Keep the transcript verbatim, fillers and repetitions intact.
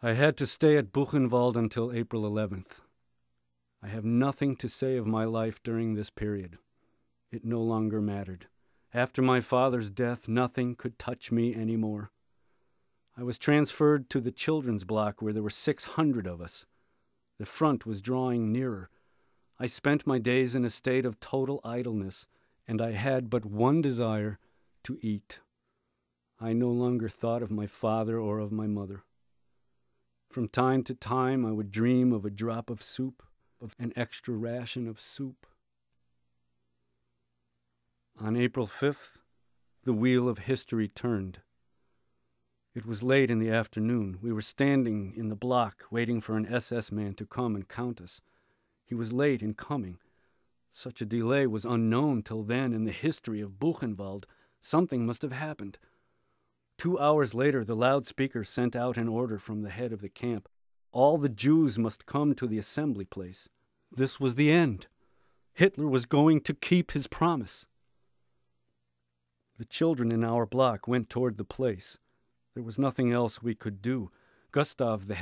I had to stay at Buchenwald until April eleventh. I have nothing to say of my life during this period. It no longer mattered. After my father's death, nothing could touch me anymore. I was transferred to the children's block where there were six hundred of us. The front was drawing nearer. I spent my days in a state of total idleness, and I had but one desire, to eat. I no longer thought of my father or of my mother. From time to time I would dream of a drop of soup, of an extra ration of soup. On April fifth, the wheel of history turned. It was late in the afternoon. We were standing in the block waiting for an S S man to come and count us. He was late in coming. Such a delay was unknown till then in the history of Buchenwald. Something must have happened. Two hours later, the loudspeaker sent out an order from the head of the camp. All the Jews must come to the assembly place. This was the end. Hitler was going to keep his promise. The children in our block went toward the place. There was nothing else we could do. Gustav, the